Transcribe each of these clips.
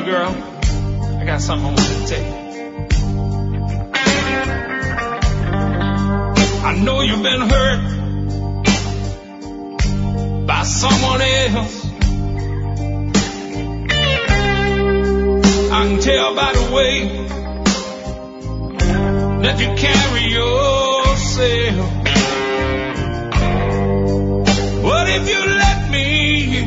girl, I got something I want to tell you. I know you've been hurt by someone else. I can tell by the way that you carry yourself. But if you let me,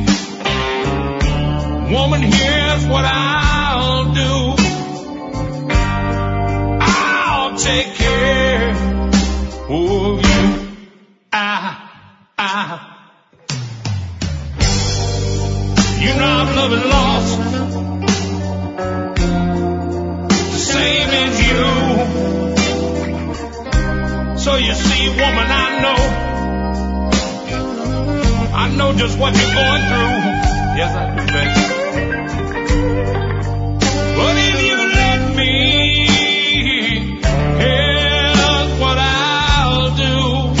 woman, here's what I'll do. I'll take care of you. You know I'm loving lost, same as you. So you see, woman, I know just what you're going through. Yes, I do, baby. But if you let me, here's what I'll do.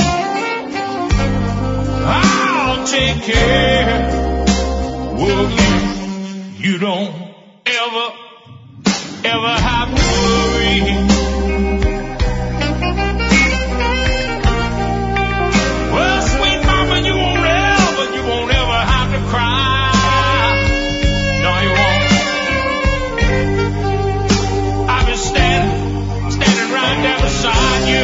I'll take care of you. You don't ever have to worry. Well, sweet mama, you won't ever have to cry. No, you won't. I'll be standing right there beside you.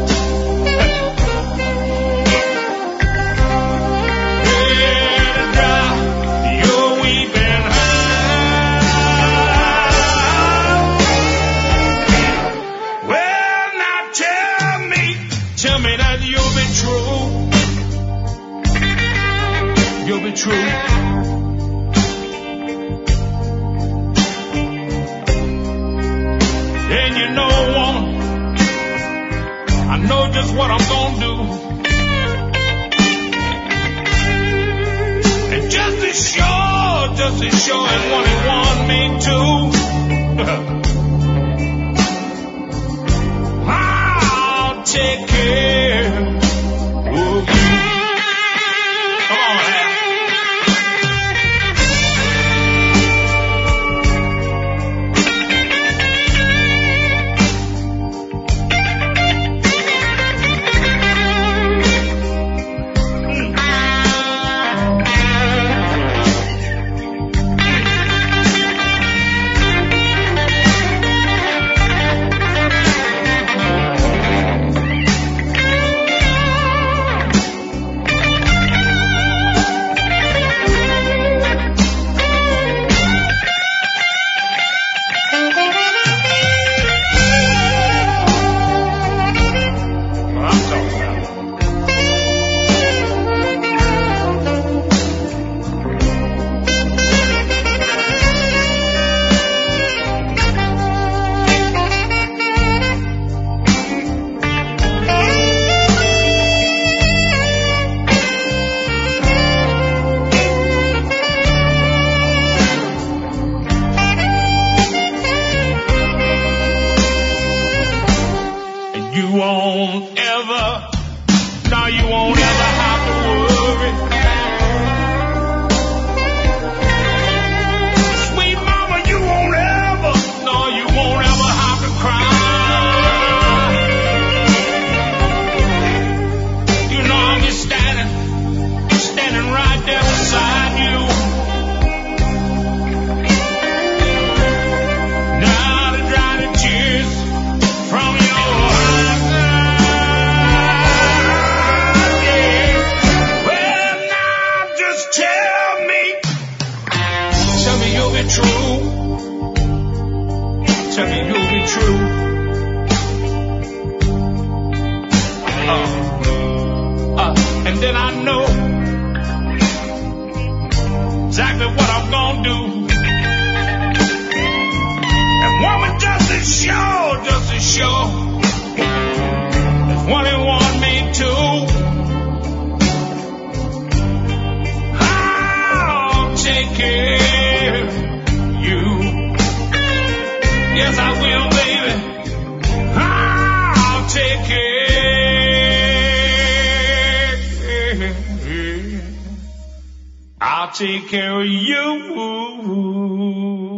Here to dry your weeping eyes. Well, now tell me that you'll be true. You'll be true. And you know, woman, I know just what I'm gonna do. And just as sure as one and one made two, I'll take care of you. Come on, Al. You won't ever have to worry. Sweet mama, you won't ever have to cry. You know I'll be standing right there beside you. Now to dry the tears from your eyes. True. Tell me you'll be true. And then I know exactly what I'm gonna do. And woman, just as sure as one and one made two, I'll take care. Yes, I will, baby. I'll take care. I'll take care of you.